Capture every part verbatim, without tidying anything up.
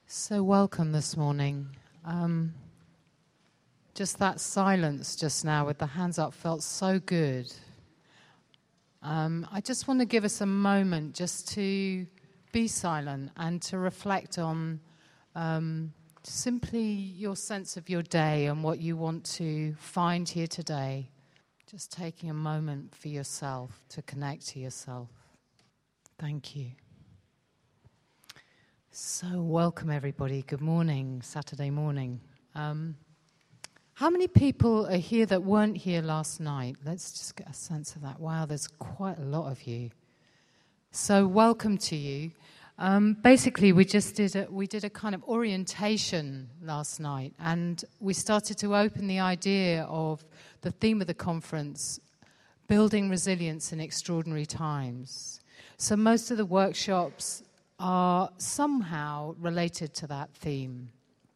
So welcome this morning. Um, just that silence just now with the hands up felt so good. Um, I just want to give us a moment just to be silent and to reflect on um, simply your sense of your day and what you want to find here today. Just taking a moment for yourself to connect to yourself. Thank you. So welcome everybody. Good morning, Saturday morning. Um, how many people are here that weren't here last night? Let's just get a sense of that. Wow, there's quite a lot of you. So welcome to you. Um, basically, we just did a, we did a kind of orientation last night, and we started to open the idea of the theme of the conference, building resilience in extraordinary times. So most of the workshops are somehow related to that theme.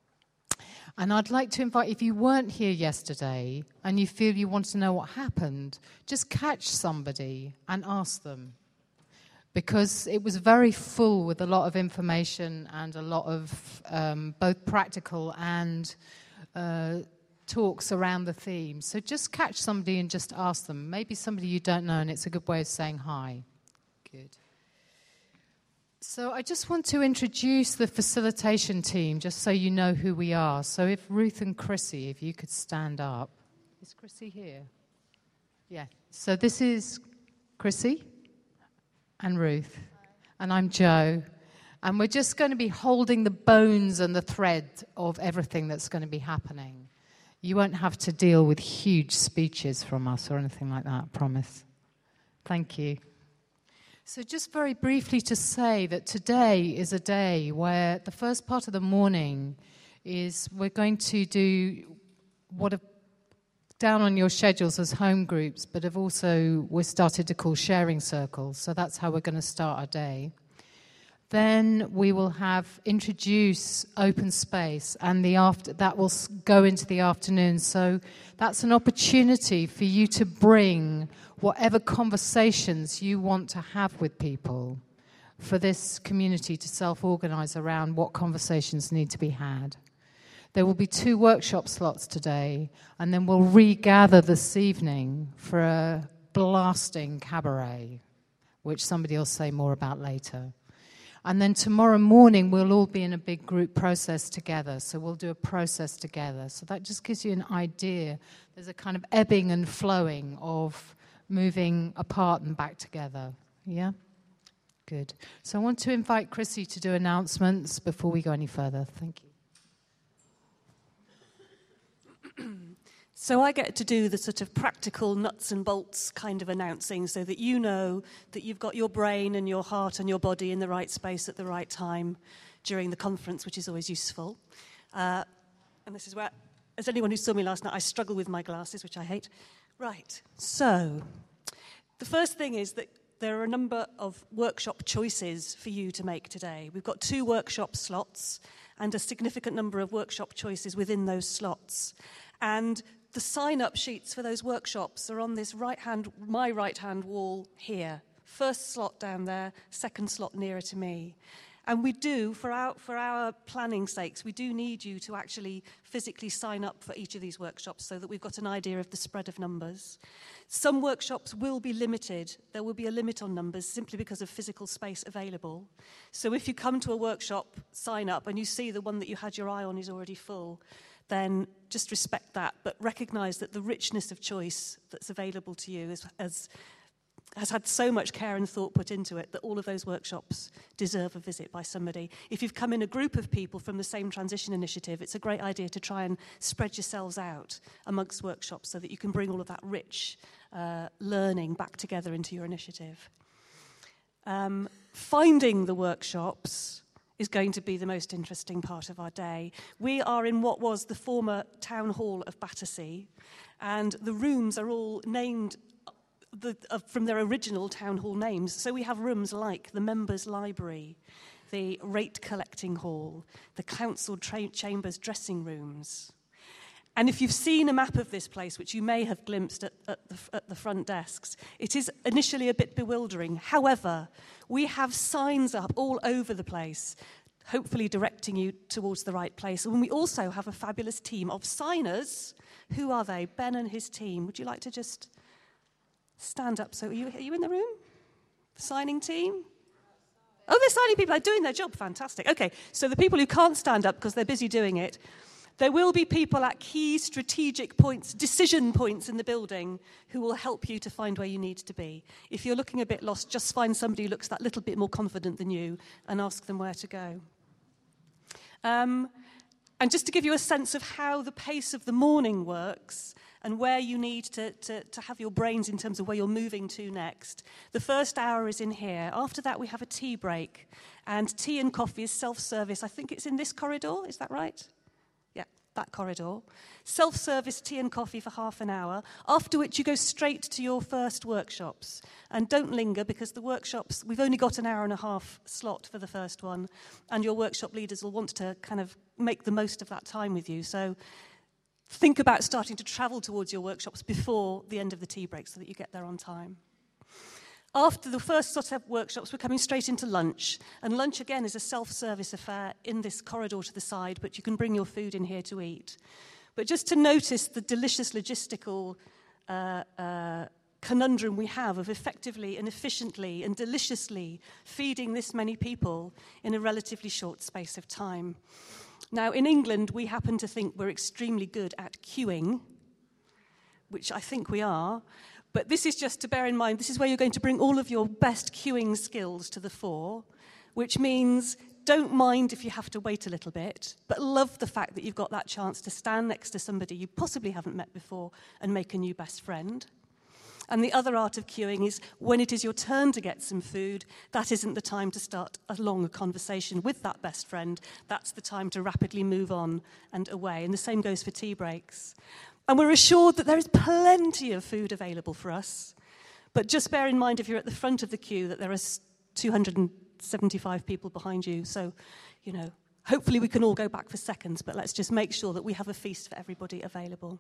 And I'd like to invite, if you weren't here yesterday and you feel you want to know what happened, just catch somebody and ask them. Because it was very full with a lot of information and a lot of um, both practical and uh, talks around the theme. So just catch somebody and just ask them. Maybe somebody you don't know, and it's a good way of saying hi. Good. So I just want to introduce the facilitation team, just so you know who we are. So if Ruth and Chrissy, if you could stand up. Is Chrissy here? Yeah. So this is Chrissy and Ruth. And I'm Jo. And we're just going to be holding the bones and the thread of everything that's going to be happening. You won't have to deal with huge speeches from us or anything like that, I promise. Thank you. So just very briefly to say that today is a day where the first part of the morning is we're going to do what are down on your schedules as home groups, but have also we've started to call sharing circles. So that's how we're going to start our day. Then we will have introduce open space, and the after that will go into the afternoon. So that's an opportunity for you to bring whatever conversations you want to have with people for this community to self-organize around what conversations need to be had. There will be two workshop slots today, and then we'll regather this evening for a blasting cabaret, which somebody will say more about later. And then tomorrow morning, we'll all be in a big group process together. So we'll do a process together. So that just gives you an idea. There's a kind of ebbing and flowing of moving apart and back together. Yeah? Good. So I want to invite Chrissy to do announcements before we go any further. Thank you. So I get to do the sort of practical nuts and bolts kind of announcing so that you know that you've got your brain and your heart and your body in the right space at the right time during the conference, which is always useful. Uh, and this is where, as anyone who saw me last night, I struggle with my glasses, which I hate. Right, so the first thing is that there are a number of workshop choices for you to make today. We've got two workshop slots and a significant number of workshop choices within those slots. And the sign-up sheets for those workshops are on this right-hand, my right-hand wall here. First slot down there, second slot nearer to me. And we do, for our, for our planning sakes, we do need you to actually physically sign up for each of these workshops so that we've got an idea of the spread of numbers. Some workshops will be limited. There will be a limit on numbers simply because of physical space available. So if you come to a workshop, sign up, and you see the one that you had your eye on is already full, then just respect that, but recognize that the richness of choice that's available to you is, has, has had so much care and thought put into it that all of those workshops deserve a visit by somebody. If you've come in a group of people from the same transition initiative, it's a great idea to try and spread yourselves out amongst workshops so that you can bring all of that rich uh, learning back together into your initiative. Um, finding the workshops is going to be the most interesting part of our day. We are in what was the former town hall of Battersea, and the rooms are all named the, uh, from their original town hall names. So we have rooms like the members' library, the rate collecting hall, the council tra- chambers dressing rooms. And if you've seen a map of this place, which you may have glimpsed at, at, the, at the front desks, it is initially a bit bewildering. However, we have signs up all over the place hopefully directing you towards the right place. And we also have a fabulous team of signers. Who are they? Ben and his team. Would you like to just stand up? So are you, are you in the room? The signing team? Oh, they're signing people. They're doing their job. Fantastic. Okay, so the people who can't stand up because they're busy doing it, there will be people at key strategic points, decision points in the building who will help you to find where you need to be. If you're looking a bit lost, just find somebody who looks that little bit more confident than you and ask them where to go. Um, and just to give you a sense of how the pace of the morning works and where you need to, to, to have your brains in terms of where you're moving to next, the first hour is in here. After that, we have a tea break. And tea and coffee is self-service. I think it's in this corridor. Is that right? Yeah, that corridor. Self-service tea and coffee for half an hour, after which you go straight to your first workshops. And don't linger, because the workshops, we've only got an hour and a half slot for the first one, and your workshop leaders will want to kind of make the most of that time with you. So think about starting to travel towards your workshops before the end of the tea break so that you get there on time. After the first sort of workshops, we're coming straight into lunch. And lunch, again, is a self-service affair in this corridor to the side, but you can bring your food in here to eat. But just to notice the delicious logistical uh, uh, conundrum we have of effectively and efficiently and deliciously feeding this many people in a relatively short space of time. Now, in England, we happen to think we're extremely good at queuing, which I think we are. But this is just to bear in mind, this is where you're going to bring all of your best queuing skills to the fore, which means don't mind if you have to wait a little bit, but love the fact that you've got that chance to stand next to somebody you possibly haven't met before and make a new best friend. And the other art of queuing is when it is your turn to get some food, that isn't the time to start a long conversation with that best friend. That's the time to rapidly move on and away. And the same goes for tea breaks. And we're assured that there is plenty of food available for us. But just bear in mind, if you're at the front of the queue, that there are two hundred seventy-five people behind you. So, you know, hopefully we can all go back for seconds, but let's just make sure that we have a feast for everybody available.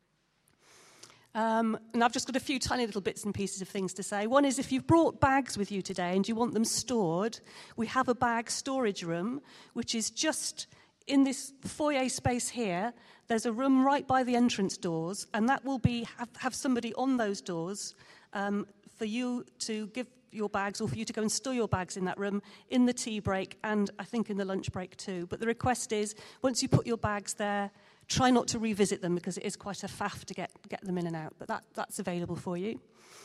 Um, and I've just got a few tiny little bits and pieces of things to say. One is, if you've brought bags with you today and you want them stored, we have a bag storage room, which is just in this foyer space here. There's a room right by the entrance doors, and that will be have, have somebody on those doors um, for you to give your bags, or for you to go and store your bags in that room in the tea break, and I think in the lunch break too. But the request is, once you put your bags there, try not to revisit them, because it is quite a faff to get, get them in and out. But that, that's available for you.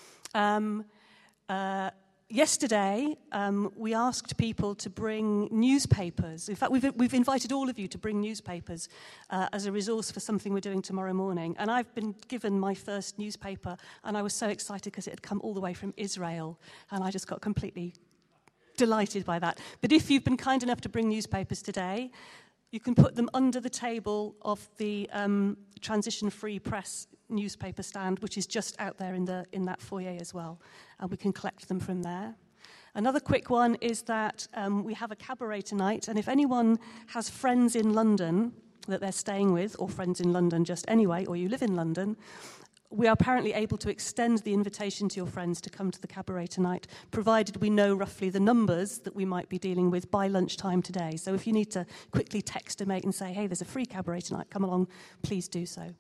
Um, uh, yesterday, um, we asked people to bring newspapers. In fact, we've, we've invited all of you to bring newspapers uh, as a resource for something we're doing tomorrow morning. And I've been given my first newspaper, and I was so excited because it had come all the way from Israel. And I just got completely delighted by that. But if you've been kind enough to bring newspapers today, you can put them under the table of the um, Transition Free Press newspaper stand, which is just out there in the in that foyer as well, and we can collect them from there. Another quick one is that um, we have a cabaret tonight, and if anyone has friends in London that they're staying with, or friends in London just anyway, or you live in London, we are apparently able to extend the invitation to your friends to come to the cabaret tonight, provided we know roughly the numbers that we might be dealing with by lunchtime today. So if you need to quickly text a mate and say, hey, there's a free cabaret tonight, come along, please do so.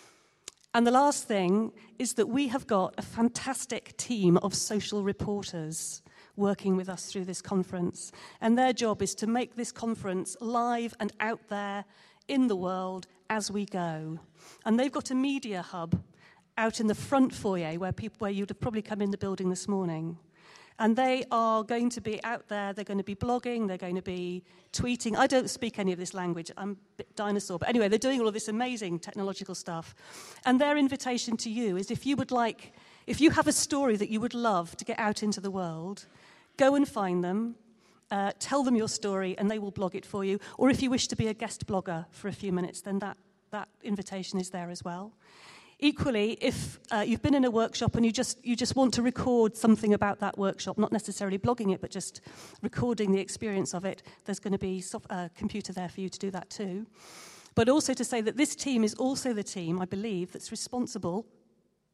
And the last thing is that we have got a fantastic team of social reporters working with us through this conference. And their job is to make this conference live and out there in the world as we go. And they've got a media hub out in the front foyer where people, where you'd have probably come in the building this morning. And they are going to be out there, they're going to be blogging, they're going to be tweeting. I don't speak any of this language, I'm a bit dinosaur. But anyway, they're doing all of this amazing technological stuff. And their invitation to you is, if you would like, if you have a story that you would love to get out into the world, go and find them, uh, tell them your story, and they will blog it for you. Or if you wish to be a guest blogger for a few minutes, then that, that invitation is there as well. Equally, if uh, you've been in a workshop and you just you just want to record something about that workshop, not necessarily blogging it, but just recording the experience of it, there's going to be a uh, computer there for you to do that too. But also to say that this team is also the team, I believe, that's responsible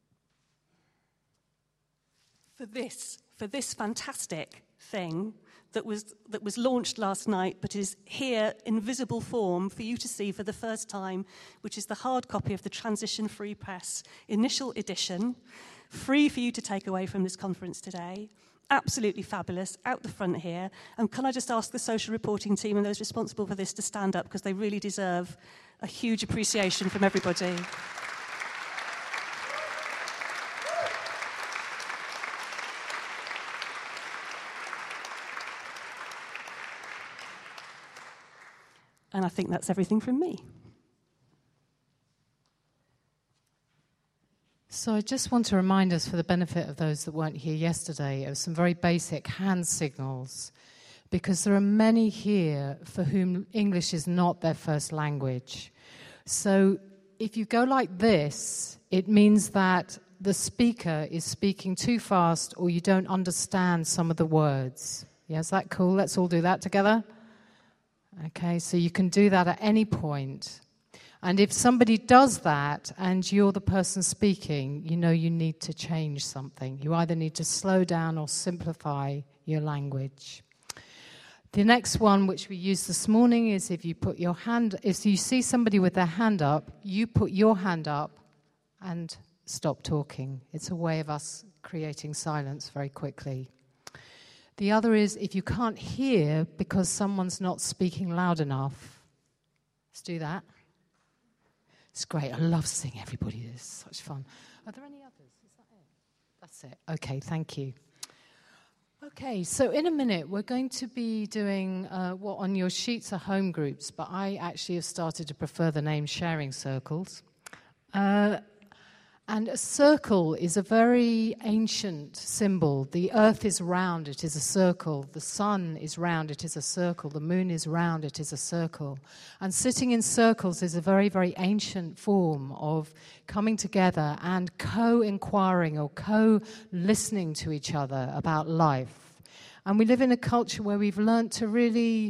for this, for this fantastic thing that was that was launched last night, but is here in visible form for you to see for the first time, which is the hard copy of the Transition Free Press initial edition, free for you to take away from this conference today. Absolutely fabulous, out the front here. And can I just ask the social reporting team and those responsible for this to stand up, because they really deserve a huge appreciation from everybody. And I think that's everything from me. So I just want to remind us, for the benefit of those that weren't here yesterday, of some very basic hand signals, because there are many here for whom English is not their first language. So if you go like this, it means that the speaker is speaking too fast or you don't understand some of the words. Yeah, is that cool? Let's all do that together. Okay, so you can do that at any point. And if somebody does that and you're the person speaking, you know you need to change something. You either need to slow down or simplify your language. The next one, which we used this morning, is if you put your hand, if you see somebody with their hand up, you put your hand up and stop talking. It's a way of us creating silence very quickly. The other is if you can't hear because someone's not speaking loud enough, let's do that. It's great. I love seeing everybody. It's such fun. Are there any others? Is that it? That's it. Okay, thank you. Okay, so in a minute we're going to be doing uh, what on your sheets are home groups, but I actually have started to prefer the name sharing circles. Uh, And a circle is a very ancient symbol. The earth is round, it is a circle. The sun is round, it is a circle. The moon is round, it is a circle. And sitting in circles is a very, very ancient form of coming together and co-inquiring or co-listening to each other about life. And we live in a culture where we've learnt to really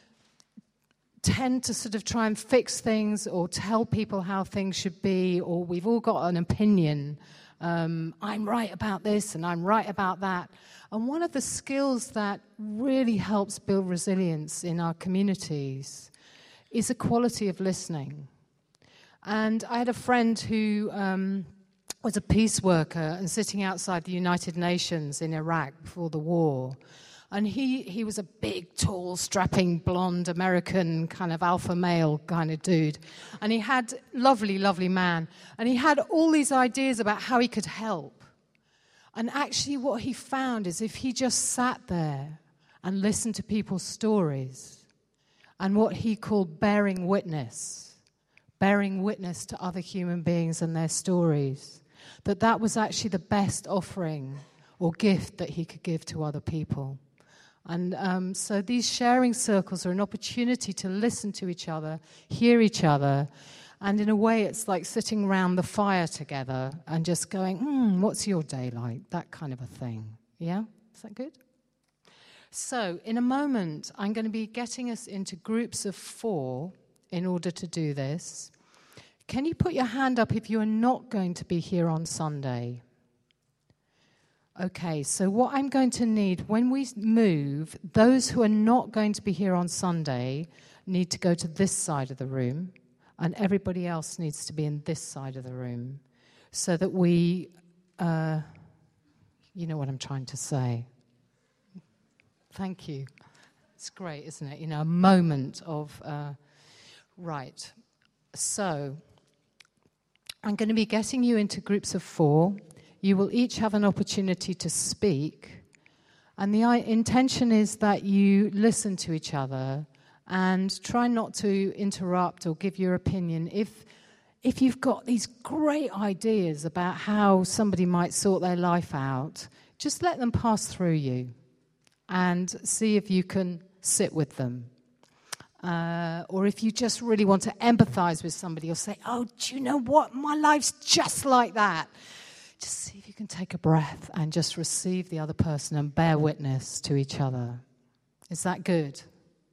tend to sort of try and fix things or tell people how things should be, or we've all got an opinion. Um, I'm right about this and I'm right about that. And one of the skills that really helps build resilience in our communities is a quality of listening. And I had a friend who um, was a peace worker and sitting outside the United Nations in Iraq before the war. And he, he was a big, tall, strapping, blonde, American kind of alpha male kind of dude. And he had, lovely, lovely man. And he had all these ideas about how he could help. And actually what he found is if he just sat there and listened to people's stories and what he called bearing witness, bearing witness to other human beings and their stories, that that was actually the best offering or gift that he could give to other people. And um, so these sharing circles are an opportunity to listen to each other, hear each other, and in a way it's like sitting around the fire together and just going, hmm, what's your day like? That kind of a thing. Yeah? Is that good? So in a moment, I'm going to be getting us into groups of four in order to do this. Can you put your hand up if you are not going to be here on Sunday? Okay, so what I'm going to need, when we move, those who are not going to be here on Sunday need to go to this side of the room, and everybody else needs to be in this side of the room, so that we, uh, you know what I'm trying to say. Thank you. It's great, isn't it? You know, a moment of, uh, right. So, I'm going to be getting you into groups of four. You will each have an opportunity to speak, and the intention is that you listen to each other and try not to interrupt or give your opinion. If if you've got these great ideas about how somebody might sort their life out, just let them pass through you and see if you can sit with them. Uh, or if you just really want to empathize with somebody or say, oh, do you know what? My life's just like that. Just see if you can take a breath and just receive the other person and bear witness to each other. Is that good?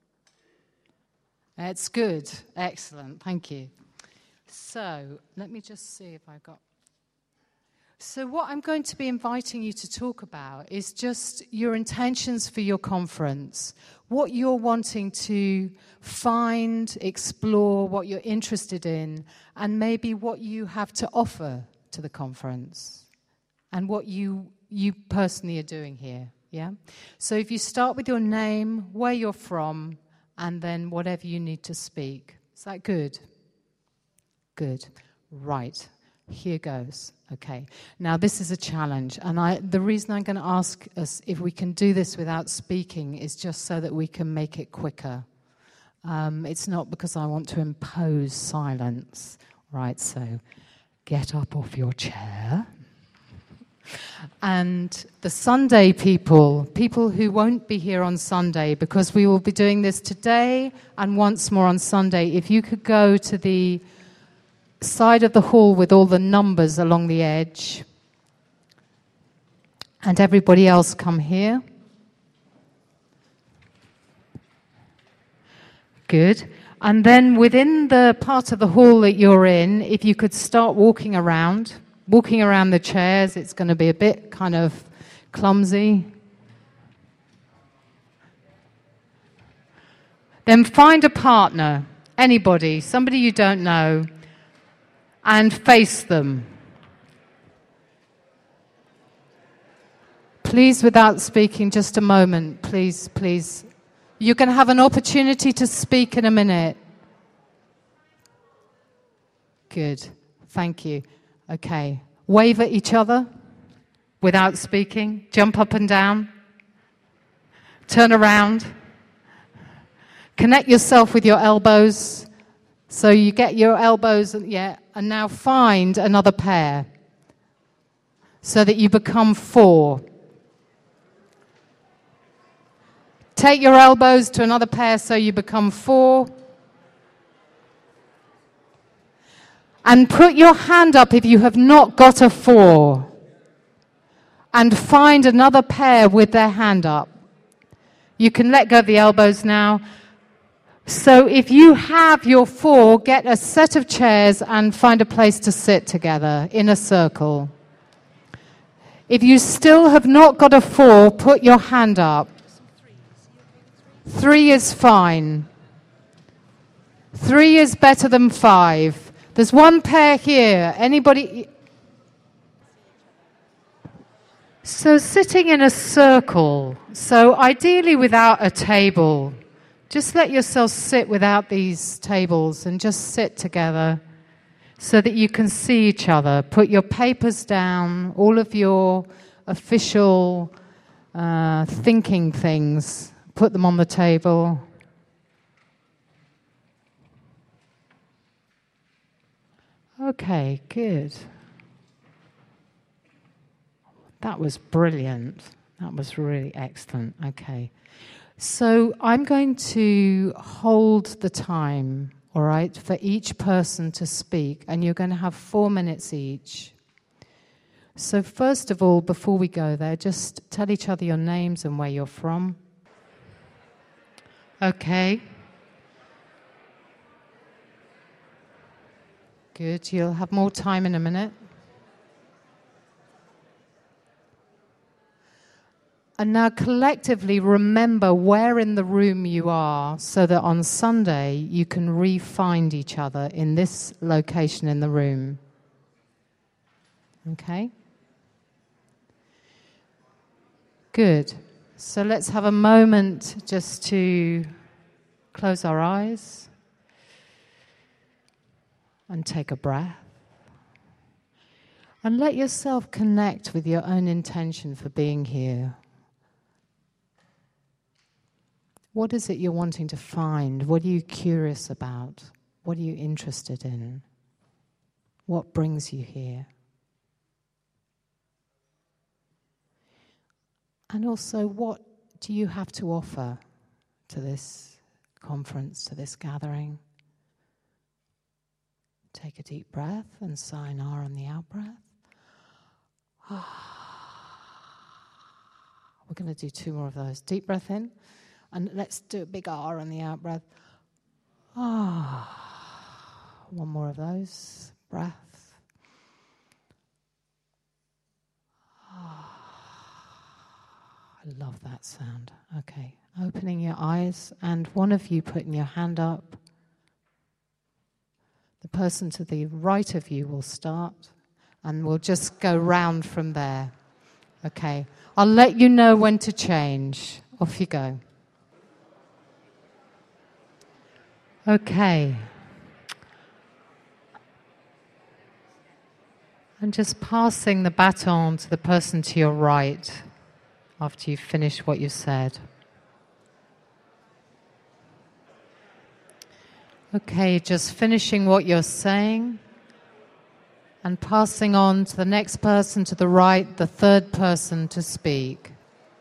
It's good. Excellent. Thank you. So let me just see if I've got... So what I'm going to be inviting you to talk about is just your intentions for your conference, what you're wanting to find, explore, what you're interested in, and maybe what you have to offer to the conference, and what you you personally are doing here, yeah? So if you start with your name, where you're from, and then whatever you need to speak. Is that good? Good. Right. Here goes. Okay. Now, this is a challenge, and I, the reason I'm going to ask us if we can do this without speaking is just so that we can make it quicker. Um, it's not because I want to impose silence. Right, so get up off your chair. And the Sunday people, people who won't be here on Sunday, because we will be doing this today and once more on Sunday, if you could go to the side of the hall with all the numbers along the edge. And everybody else come here. Good. And then within the part of the hall that you're in, if you could start walking around, walking around the chairs, it's going to be a bit kind of clumsy. Then find a partner, anybody, somebody you don't know, and face them. Please, without speaking, just a moment, please, please. You're going to have an opportunity to speak in a minute. Good. Thank you. Okay. Wave at each other without speaking. Jump up and down. Turn around. Connect yourself with your elbows. So you get your elbows, and yeah, and now find another pair so that you become four. Take your elbows to another pair so you become four. And put your hand up if you have not got a four. And find another pair with their hand up. You can let go of the elbows now. So if you have your four, get a set of chairs and find a place to sit together in a circle. If you still have not got a four, put your hand up. Three is fine. Three is better than five. There's one pair here. Anybody? So sitting in a circle. So ideally without a table. Just let yourself sit without these tables and just sit together so that you can see each other. Put your papers down, all of your official uh, thinking things. Put them on the table. Okay, good. That was brilliant. That was really excellent. Okay. So I'm going to hold the time, all right, for each person to speak, and you're going to have four minutes each. So first of all, before we go there, just tell each other your names and where you're from. Okay. Good. You'll have more time in a minute. And now collectively remember where in the room you are so that on Sunday you can re-find each other in this location in the room. Okay? Good. So let's have a moment just to close our eyes and take a breath. And let yourself connect with your own intention for being here. What is it you're wanting to find? What are you curious about? What are you interested in? What brings you here? And also, what do you have to offer to this conference, to this gathering? Take a deep breath and sayonara on the out-breath. We're going to do two more of those. Deep breath in. And let's do a big R on the out-breath. Ah, one more of those. Breath. I love that sound. Okay, opening your eyes, and one of you putting your hand up. The person to the right of you will start, and we'll just go round from there. Okay, I'll let you know when to change. Off you go. Okay. And just passing the baton to the person to your right after you've finished what you said. Okay, just finishing what you're saying and passing on to the next person to the right, the third person to speak.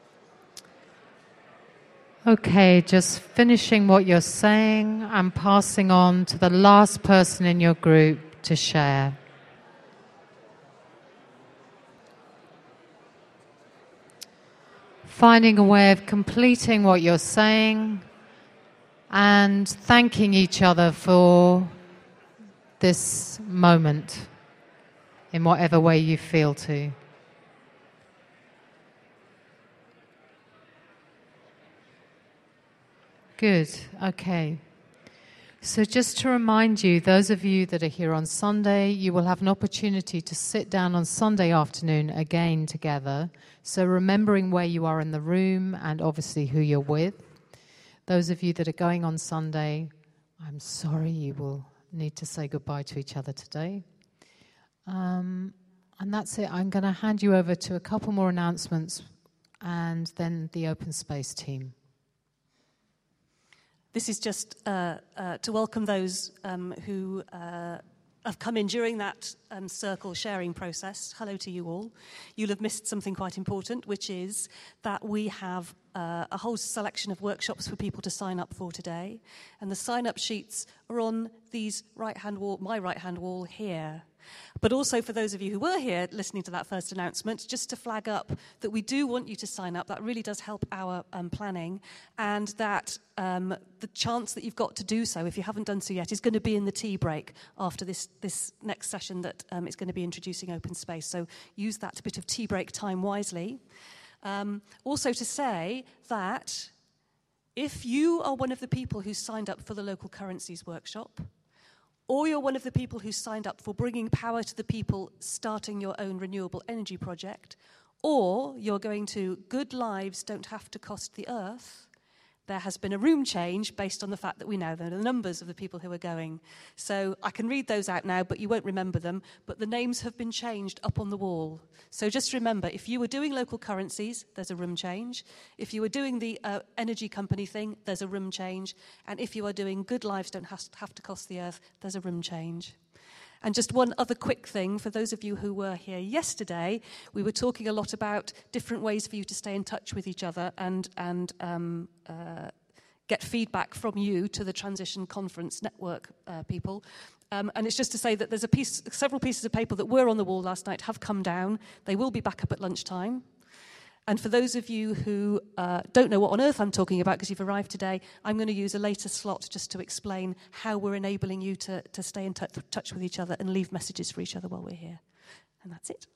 Okay, just finishing what you're saying and passing on to the last person in your group to share. Finding a way of completing what you're saying and thanking each other for this moment in whatever way you feel to. Good, okay. So just to remind you, those of you that are here on Sunday, you will have an opportunity to sit down on Sunday afternoon again together. So remembering where you are in the room and obviously who you're with. Those of you that are going on Sunday, I'm sorry, you will need to say goodbye to each other today. Um, and that's it. I'm going to hand you over to a couple more announcements and then the open space team. This is just uh, uh, to welcome those um, who uh, have come in during that um, circle sharing process. Hello to you all. You'll have missed something quite important, which is that we have uh, a whole selection of workshops for people to sign up for today. And the sign-up sheets are on these right-hand wall, my right-hand wall here. But also for those of you who were here listening to that first announcement, just to flag up that we do want you to sign up. That really does help our um, planning, and that um, the chance that you've got to do so, if you haven't done so yet, is going to be in the tea break after this, this next session that um, is going to be introducing open space. So use that bit of tea break time wisely. Um, also to say that if you are one of the people who signed up for the local currencies workshop, or you're one of the people who signed up for bringing power to the people starting your own renewable energy project, or you're going to Good Lives Don't Have to Cost the Earth, there has been a room change based on the fact that we now know the numbers of the people who are going. So I can read those out now, but you won't remember them. But the names have been changed up on the wall. So just remember, if you were doing local currencies, there's a room change. If you were doing the uh, energy company thing, there's a room change. And if you are doing Good Lives Don't Have to Cost the Earth, there's a room change. And just one other quick thing, for those of you who were here yesterday, we were talking a lot about different ways for you to stay in touch with each other and, and um, uh, get feedback from you to the Transition Conference Network uh, people. Um, and it's just to say that there's a piece, several pieces of paper that were on the wall last night have come down. They will be back up at lunchtime. And for those of you who uh, don't know what on earth I'm talking about because you've arrived today, I'm going to use a later slot just to explain how we're enabling you to, to stay in t- touch with each other and leave messages for each other while we're here. And that's it.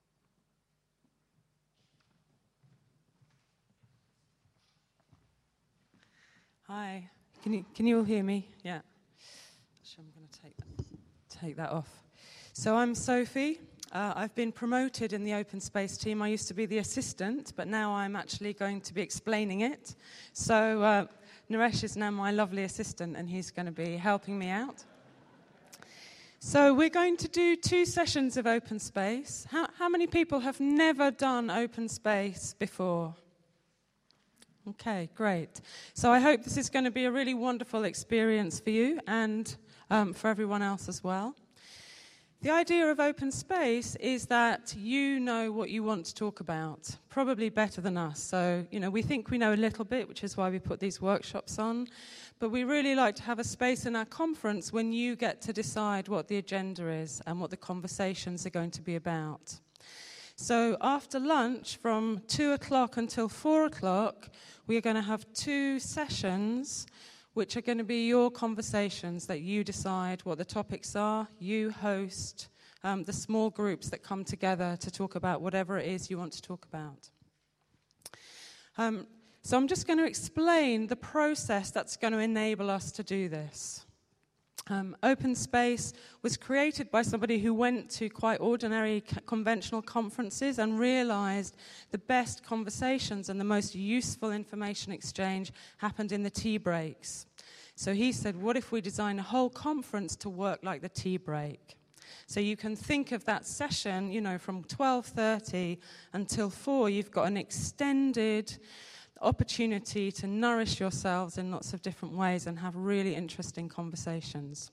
Hi. Can you can you all hear me? Yeah. So I'm going to take that, take that off. So I'm Sophie. Uh, I've been promoted in the open space team. I used to be the assistant, but now I'm actually going to be explaining it. So uh, Naresh is now my lovely assistant, and he's going to be helping me out. So we're going to do two sessions of open space. How, how many people have never done open space before? Okay, great. So I hope this is going to be a really wonderful experience for you and um, for everyone else as well. The idea of open space is that you know what you want to talk about, probably better than us. So, you know, we think we know a little bit, which is why we put these workshops on. But we really like to have a space in our conference when you get to decide what the agenda is and what the conversations are going to be about. So after lunch, from two o'clock until four o'clock, we are going to have two sessions which are going to be your conversations that you decide what the topics are. You host um, the small groups that come together to talk about whatever it is you want to talk about. Um, so I'm just going to explain the process that's going to enable us to do this. Um, Open Space was created by somebody who went to quite ordinary c- conventional conferences and realized the best conversations and the most useful information exchange happened in the tea breaks. So he said, what if we design a whole conference to work like the tea break? So you can think of that session, you know, from twelve thirty until four, you've got an extended opportunity to nourish yourselves in lots of different ways and have really interesting conversations.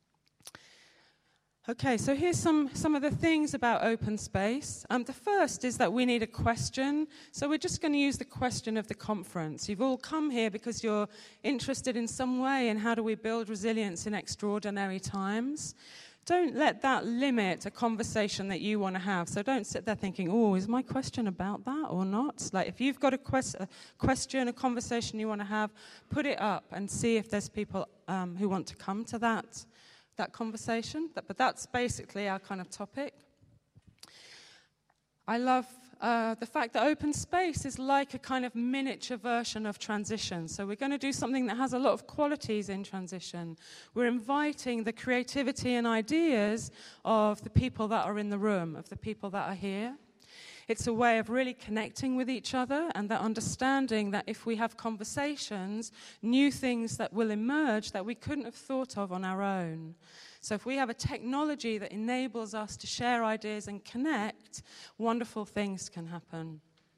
Okay, so here's some, some of the things about open space. Um, the first is that we need a question. So we're just going to use the question of the conference. You've all come here because you're interested in some way in how do we build resilience in extraordinary times. Don't let that limit a conversation that you want to have. So don't sit there thinking, oh, is my question about that or not? Like if you've got a, quest- a question, a conversation you want to have, put it up and see if there's people um, who want to come to that, that conversation. That, but that's basically our kind of topic. I love uh, the fact that open space is like a kind of miniature version of transition. So we're going to do something that has a lot of qualities in transition. We're inviting the creativity and ideas of the people that are in the room, of the people that are here. It's a way of really connecting with each other and that understanding that if we have conversations, new things that will emerge that we couldn't have thought of on our own. So if we have a technology that enables us to share ideas and connect, wonderful things can happen.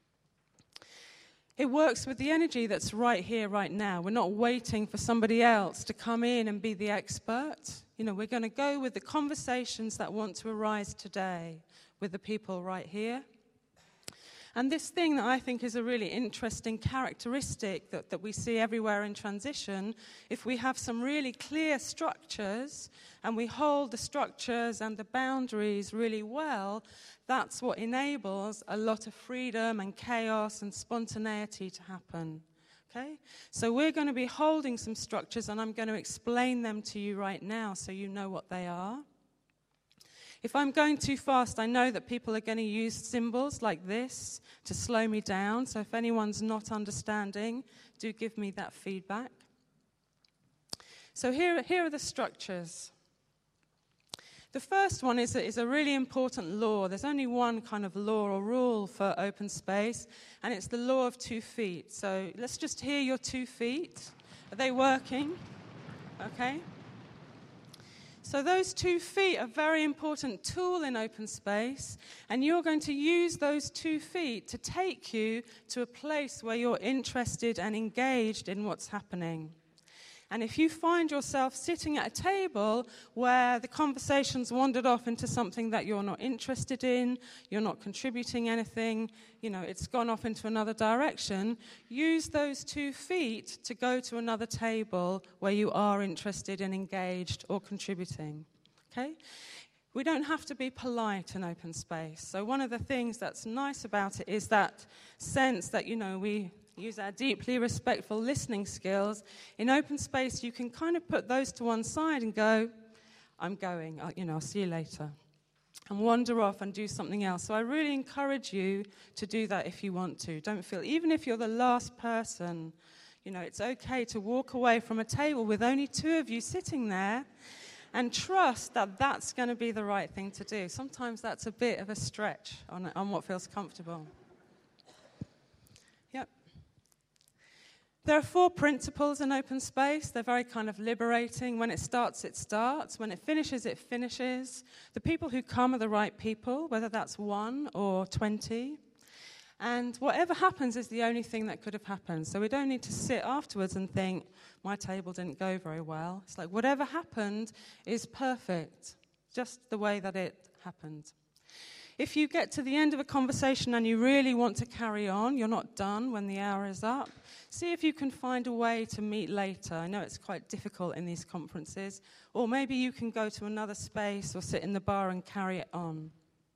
It works with the energy that's right here, right now. We're not waiting for somebody else to come in and be the expert. You know, we're going to go with the conversations that want to arise today with the people right here. And this thing that I think is a really interesting characteristic that, that we see everywhere in transition, if we have some really clear structures and we hold the structures and the boundaries really well, that's what enables a lot of freedom and chaos and spontaneity to happen. Okay? So we're going to be holding some structures and I'm going to explain them to you right now so you know what they are. If I'm going too fast, I know that people are going to use symbols like this to slow me down. So if anyone's not understanding, do give me that feedback. So here, here are the structures. The first one is a, is a really important law. There's only one kind of law or rule for open space, and it's the law of two feet. So let's just hear your two feet. Are they working? Okay. So those two feet are a very important tool in open space, and you're going to use those two feet to take you to a place where you're interested and engaged in what's happening. And if you find yourself sitting at a table where the conversation's wandered off into something that you're not interested in, you're not contributing anything, you know, it's gone off into another direction, use those two feet to go to another table where you are interested and engaged or contributing. Okay? We don't have to be polite in open space. So one of the things that's nice about it is that sense that, you know, we use our deeply respectful listening skills. In open space, you can kind of put those to one side and go, I'm going, I'll, you know, I'll see you later. And wander off and do something else. So I really encourage you to do that if you want to. Don't feel, even if you're the last person, you know, it's okay to walk away from a table with only two of you sitting there and trust that that's going to be the right thing to do. Sometimes that's a bit of a stretch on, on what feels comfortable. Yep. There are four principles in open space. They're very kind of liberating. When it starts, it starts. When it finishes, it finishes. The people who come are the right people, whether that's one or twenty. And whatever happens is the only thing that could have happened. So we don't need to sit afterwards and think, my table didn't go very well. It's like whatever happened is perfect, just the way that it happened. If you get to the end of a conversation and you really want to carry on, you're not done when the hour is up, see if you can find a way to meet later. I know it's quite difficult in these conferences. Or maybe you can go to another space or sit in the bar and carry it on.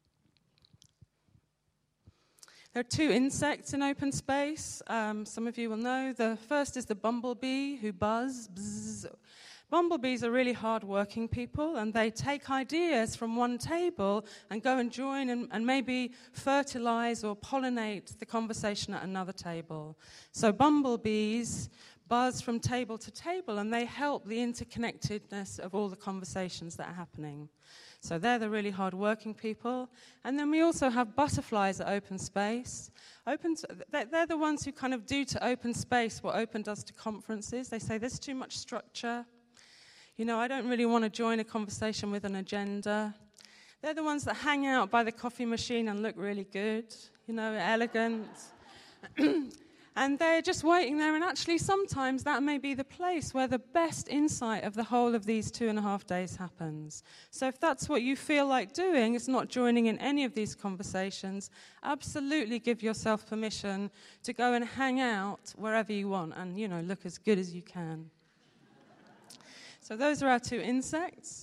There are two insects in open space. Um, some of you will know. The first is the bumblebee, who buzz, bzz, Bumblebees are really hard-working people, and they take ideas from one table and go and join and, and maybe fertilize or pollinate the conversation at another table. So bumblebees buzz from table to table, and they help the interconnectedness of all the conversations that are happening. So they're the really hard-working people. And then we also have butterflies at Open Space. Open, they're the ones who kind of do to Open Space what Open does to conferences. They say there's too much structure. You know, I don't really want to join a conversation with an agenda. They're the ones that hang out by the coffee machine and look really good, you know, elegant. And they're just waiting there, and actually sometimes that may be the place where the best insight of the whole of these two and a half days happens. So if that's what you feel like doing, is not joining in any of these conversations, absolutely give yourself permission to go and hang out wherever you want and, you know, look as good as you can. So those are our two insects.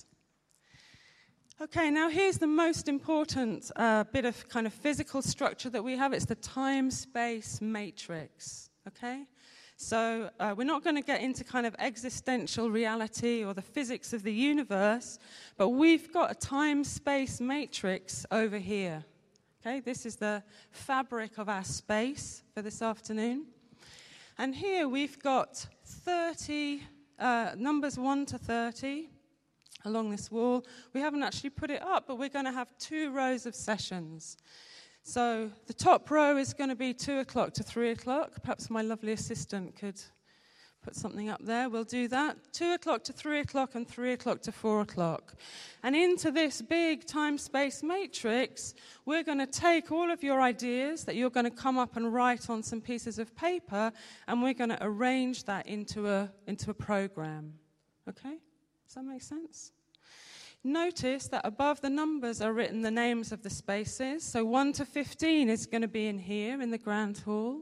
Okay, now here's the most important uh, bit of kind of physical structure that we have. It's the time-space matrix, okay? So uh, we're not going to get into kind of existential reality or the physics of the universe, but we've got a time-space matrix over here, okay? This is the fabric of our space for this afternoon. And here we've got thirty, uh, numbers one to thirty, along this wall. We haven't actually put it up, but we're going to have two rows of sessions. So the top row is going to be two o'clock to three o'clock. Perhaps my lovely assistant could put something up there. We'll do that. two o'clock to three o'clock and three o'clock to four o'clock. And into this big time-space matrix, we're going to take all of your ideas that you're going to come up and write on some pieces of paper, and we're going to arrange that into a, into a program. Okay? Does that make sense? Notice that above the numbers are written the names of the spaces. So one to fifteen is going to be in here in the grand hall.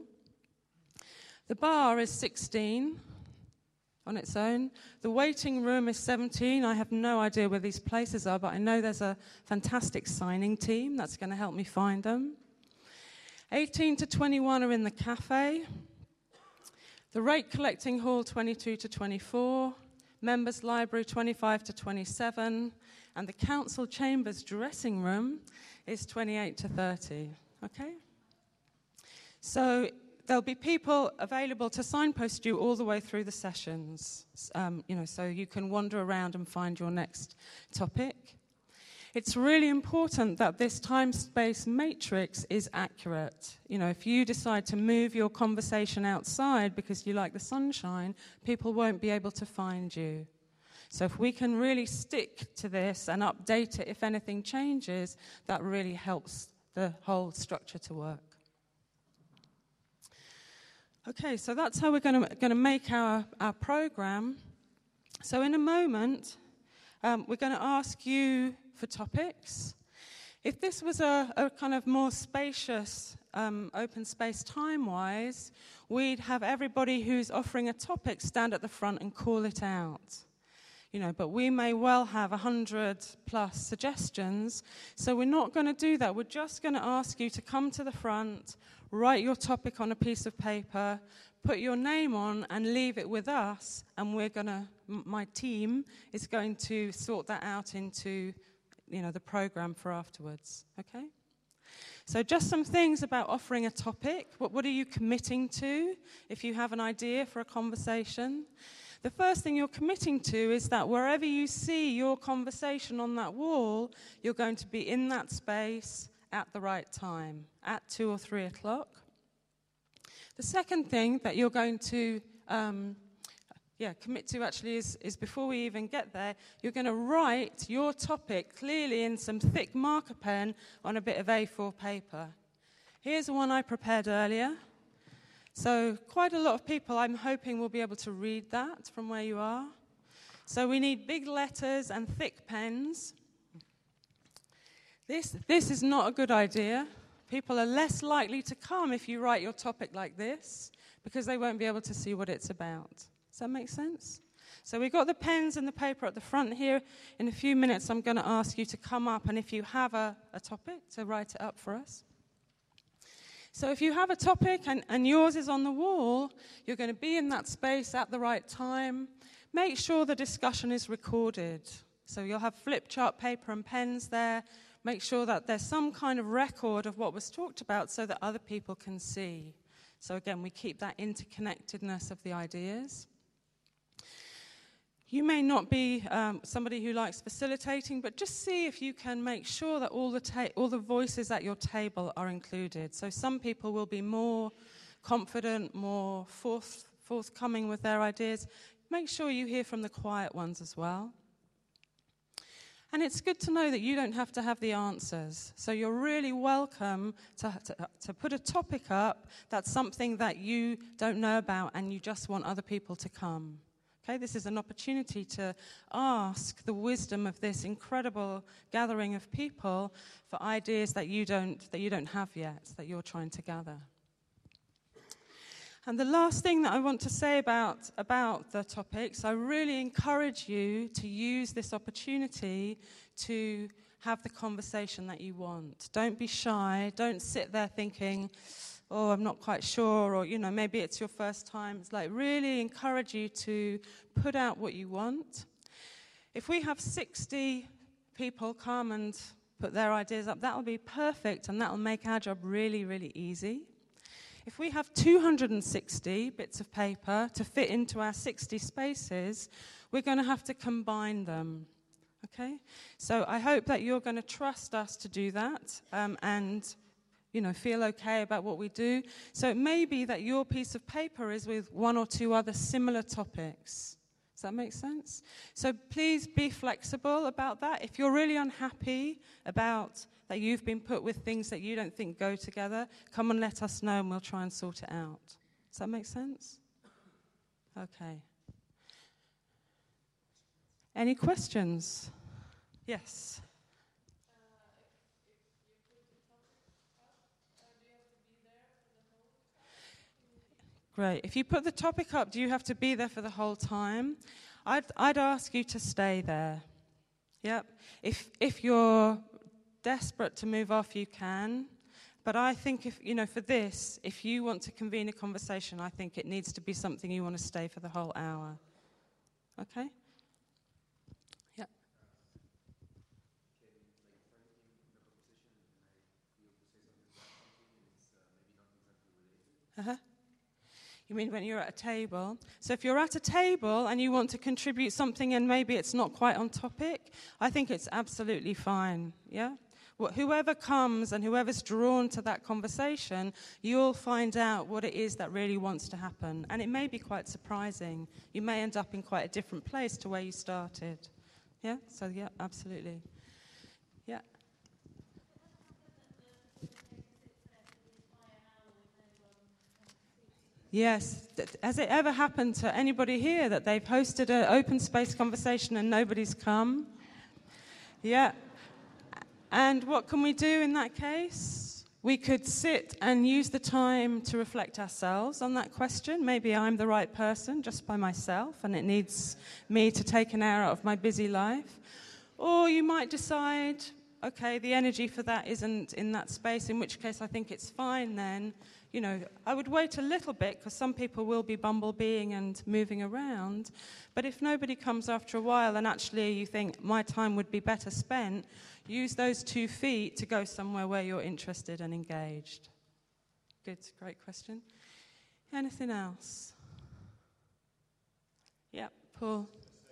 The bar is sixteen on its own. The waiting room is seventeen. I have no idea where these places are, but I know there's a fantastic signing team that's going to help me find them. eighteen to twenty-one are in the cafe. The rate collecting hall, twenty-two to twenty-four. Members' library, twenty-five to twenty-seven, and the council chambers dressing room is twenty-eight to thirty, okay? So there'll be people available to signpost you all the way through the sessions, um, you know, so you can wander around and find your next topic. It's really important that this time-space matrix is accurate. You know, if you decide to move your conversation outside because you like the sunshine, people won't be able to find you. So if we can really stick to this and update it if anything changes, that really helps the whole structure to work. Okay, so that's how we're going to make our, our program. So in a moment, um, we're going to ask you for topics. If this was a, a kind of more spacious um, open space time-wise, we'd have everybody who's offering a topic stand at the front and call it out. You know, but we may well have a hundred plus suggestions, so we're not going to do that. We're just going to ask you to come to the front, write your topic on a piece of paper, put your name on, and leave it with us, and we're going to, my team is going to sort that out into, you know, the program for afterwards, okay? So just some things about offering a topic. What, what are you committing to if you have an idea for a conversation? The first thing you're committing to is that wherever you see your conversation on that wall, you're going to be in that space at the right time, at two or three o'clock. The second thing that you're going to um, yeah, commit to actually is, is before we even get there, you're going to write your topic clearly in some thick marker pen on a bit of A four paper. Here's one I prepared earlier. So quite a lot of people, I'm hoping, will be able to read that from where you are. So we need big letters and thick pens. This, this is not a good idea. People are less likely to come if you write your topic like this, because they won't be able to see what it's about. Does that make sense? So we've got the pens and the paper at the front here. In a few minutes, I'm going to ask you to come up, and if you have a, a topic, to write it up for us. So if you have a topic and, and yours is on the wall, you're going to be in that space at the right time. make sure the discussion is recorded. So you'll have flip chart paper and pens there. Make sure that there's some kind of record of what was talked about so that other people can see. So again, we keep that interconnectedness of the ideas. You may not be um, somebody who likes facilitating, but just see if you can make sure that all the ta- all the voices at your table are included. So some people will be more confident, more forth, forthcoming with their ideas. Make sure you hear from the quiet ones as well. And it's good to know that you don't have to have the answers. So you're really welcome to, to, to put a topic up that's something that you don't know about and you just want other people to come. Okay, this is an opportunity to ask the wisdom of this incredible gathering of people for ideas that you don't that you don't have yet, that you're trying to gather. And the last thing that I want to say about, about the topics, I really encourage you to use this opportunity to have the conversation that you want. Don't be shy. Don't sit there thinking, oh, I'm not quite sure, or, you know, maybe it's your first time. It's like really encourage you to put out what you want. If we have sixty people come and put their ideas up, that'll be perfect, and that'll make our job really, really easy. If we have two hundred sixty bits of paper to fit into our sixty spaces, we're going to have to combine them. Okay? So I hope that you're going to trust us to do that um, and, you know, feel okay about what we do. So it may be that your piece of paper is with one or two other similar topics. Does that make sense? So please be flexible about that. If you're really unhappy about that you've been put with things that you don't think go together, come and let us know and we'll try and sort it out. Does that make sense? Okay. Any questions? Yes. Great. If you put the topic up, do you have to be there for the whole time? I'd, I'd ask you to stay there. Yep. If if you're desperate to move off, you can. But I think if, you know, for this, if you want to convene a conversation, I think it needs to be something you want to stay for the whole hour. Okay? Yep. Uh-huh. You mean when you're at a table? So if you're at a table and you want to contribute something and maybe it's not quite on topic, I think it's absolutely fine, yeah? Well, whoever comes and whoever's drawn to that conversation, you'll find out what it is that really wants to happen. And it may be quite surprising. You may end up in quite a different place to where you started. Yeah? So, yeah, absolutely. Yeah. Yes. Has it ever happened to anybody here that they've hosted an open space conversation and nobody's come? Yeah. And what can we do in that case? We could sit and use the time to reflect ourselves on that question. Maybe I'm the right person just by myself and it needs me to take an hour out of my busy life. Or you might decide, okay, the energy for that isn't in that space, in which case I think it's fine then. You know, I would wait a little bit because some people will be bumblebeeing and moving around. But if nobody comes after a while and actually you think my time would be better spent, use those two feet to go somewhere where you're interested and engaged. Good, great question. Anything else? Yeah, Paul.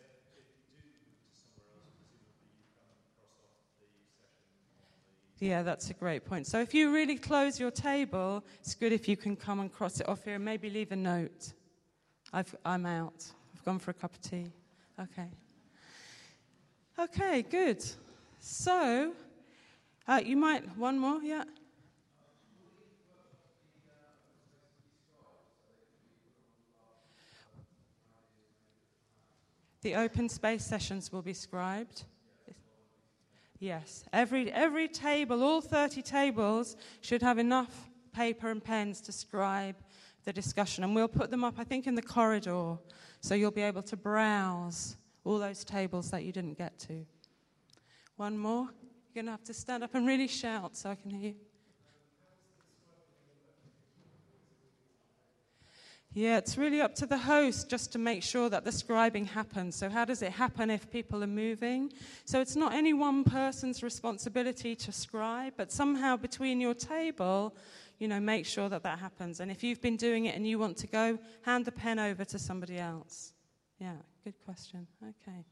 Yeah, that's a great point. So if you really close your table, it's good if you can come and cross it off here and maybe leave a note. I've, I'm out. I've gone for a cup of tea. Okay. Okay, good. So, uh, you might, one more, yeah? The open space sessions will be scribed. Yes, every every table, all thirty tables, should have enough paper and pens to scribe the discussion. And we'll put them up, I think, in the corridor, so you'll be able to browse all those tables that you didn't get to. One more. You're going to have to stand up and really shout so I can hear you. Yeah, it's really up to the host just to make sure that the scribing happens. So how does it happen if people are moving? So it's not any one person's responsibility to scribe, but somehow between your table, you know, make sure that that happens. And if you've been doing it and you want to go, hand the pen over to somebody else. Yeah, good question. Okay.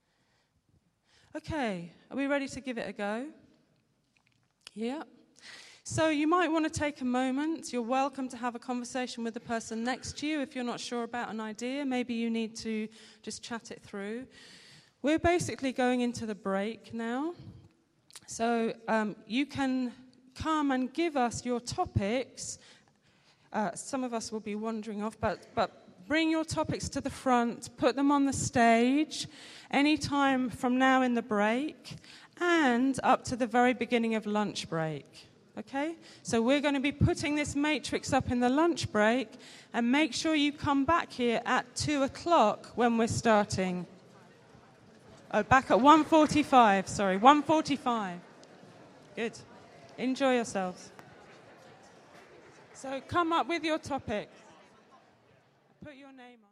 Okay, are we ready to give it a go? Yeah. So you might want to take a moment. You're welcome to have a conversation with the person next to you if you're not sure about an idea. Maybe you need to just chat it through. We're basically going into the break now. So um, you can come and give us your topics. Uh, some of us will be wandering off, but, but bring your topics to the front, put them on the stage anytime from now in the break and up to the very beginning of lunch break. Okay, so we're going to be putting this matrix up in the lunch break, and make sure you come back here at two o'clock when we're starting. Oh, back at one forty-five, sorry, one forty-five. Good. Enjoy yourselves. So come up with your topic. Put your name on.